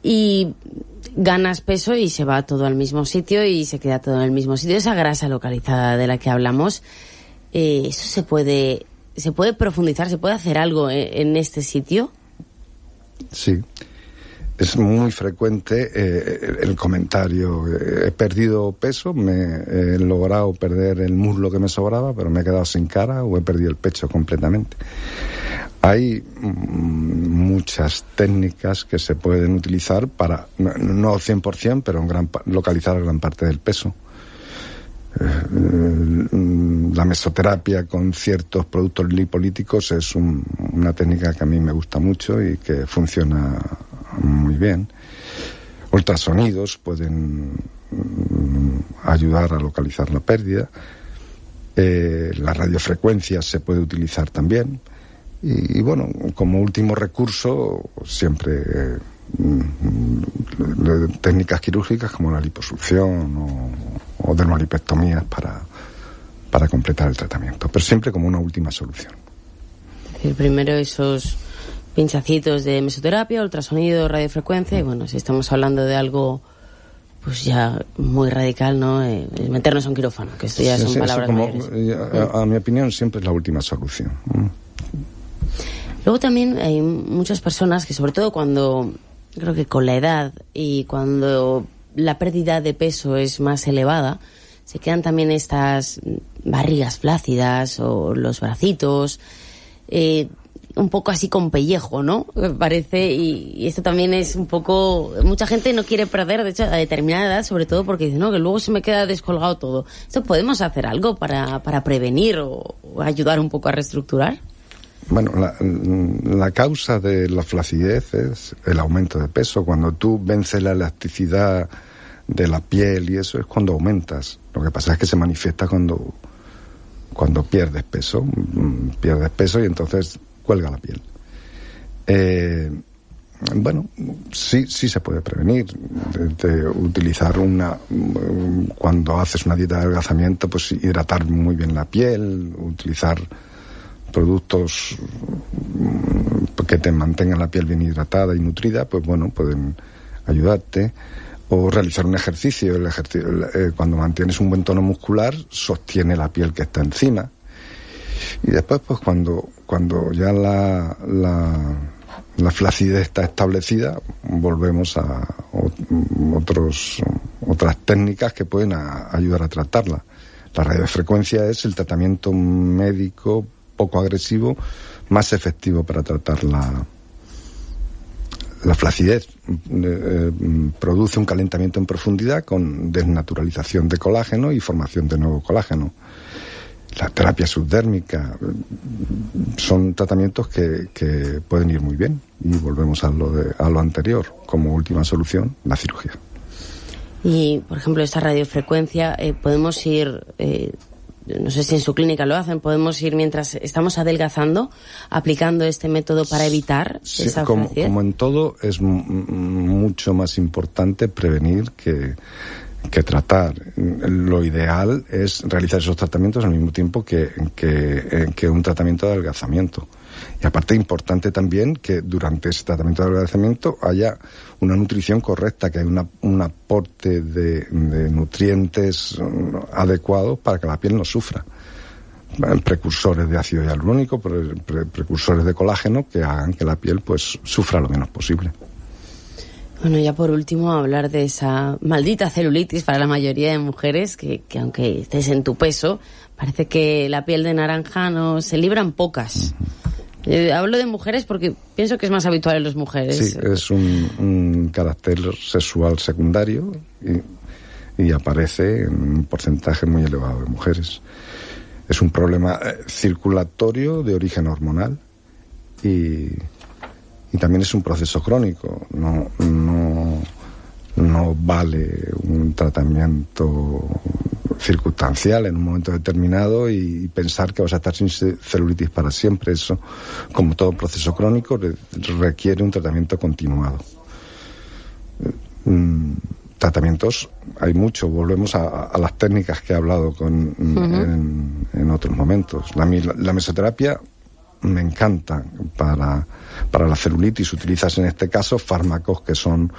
y ganas peso y se va todo al mismo sitio y se queda todo en el mismo sitio. Esa grasa localizada de la que hablamos, eso se puede profundizar, se puede hacer algo en este sitio. Sí. Es muy frecuente el comentario, he perdido peso, he logrado perder el muslo que me sobraba, pero me he quedado sin cara o he perdido el pecho completamente. Hay muchas técnicas que se pueden utilizar para, no al 100%, pero localizar gran parte del peso. La mesoterapia con ciertos productos lipolíticos es una técnica que a mí me gusta mucho y que funciona muy bien. Ultrasonidos pueden ayudar a localizar la pérdida. La radiofrecuencia se puede utilizar también. Y bueno, como último recurso, siempre técnicas quirúrgicas como la liposucción o dermolipectomías para completar el tratamiento, pero siempre como una última solución. Es decir, primero esos pinchacitos de mesoterapia, ultrasonido, radiofrecuencia, y bueno, si estamos hablando de algo pues ya muy radical, ¿no? Meternos a un quirófano, que esto ya son palabras mayores. A mi opinión siempre es la última solución. Luego también hay muchas personas que, sobre todo cuando, creo que con la edad y cuando la pérdida de peso es más elevada, se quedan también estas barrigas flácidas o los bracitos, un poco así con pellejo, ¿no? Me parece, y esto también es un poco... Mucha gente no quiere perder, de hecho, a determinada edad, sobre todo porque dice, no, que luego se me queda descolgado todo. ¿Esto podemos hacer algo para prevenir o ayudar un poco a reestructurar? Bueno, la causa de la flacidez es el aumento de peso. Cuando tú vences la elasticidad de la piel y eso es cuando aumentas. Lo que pasa es que se manifiesta cuando pierdes peso. Pierdes peso y entonces cuelga la piel. Bueno, sí se puede prevenir. De utilizar cuando haces una dieta de adelgazamiento, pues hidratar muy bien la piel, utilizar productos que te mantengan la piel bien hidratada y nutrida, pues bueno, pueden ayudarte. O realizar un ejercicio. Cuando mantienes un buen tono muscular, sostiene la piel que está encima. Y después, pues cuando ya la flacidez está establecida, volvemos a otras técnicas que pueden ayudar a tratarla. La radiofrecuencia es el tratamiento médico poco agresivo, más efectivo para tratar la flacidez. Produce un calentamiento en profundidad con desnaturalización de colágeno y formación de nuevo colágeno. La terapia subdérmica son tratamientos que pueden ir muy bien, y volvemos a lo anterior, como última solución, la cirugía. Y, por ejemplo, esta radiofrecuencia, podemos ir... no sé si en su clínica lo hacen, podemos ir mientras estamos adelgazando aplicando este método para evitar esa flacidez. Como en todo, es mucho más importante prevenir que tratar. Lo ideal es realizar esos tratamientos al mismo tiempo que un tratamiento de adelgazamiento. Y aparte, importante también que durante ese tratamiento de adelgazamiento haya una nutrición correcta, que haya un aporte de nutrientes adecuados para que la piel no sufra. Precursores de ácido hialurónico, precursores de colágeno, que hagan que la piel pues sufra lo menos posible. Bueno, ya por último, hablar de esa maldita celulitis para la mayoría de mujeres, que aunque estés en tu peso, parece que la piel de naranja no se libran pocas. Hablo de mujeres porque pienso que es más habitual en las mujeres. Sí, es un carácter sexual secundario y aparece en un porcentaje muy elevado de mujeres. Es un problema circulatorio de origen hormonal y también es un proceso crónico. No vale un tratamiento circunstancial en un momento determinado y pensar que vas a estar sin celulitis para siempre. Eso, como todo proceso crónico, requiere un tratamiento continuado. Tratamientos hay mucho. Volvemos a las técnicas que he hablado en otros momentos. La mesoterapia me encanta para la celulitis. Utilizas en este caso fármacos que son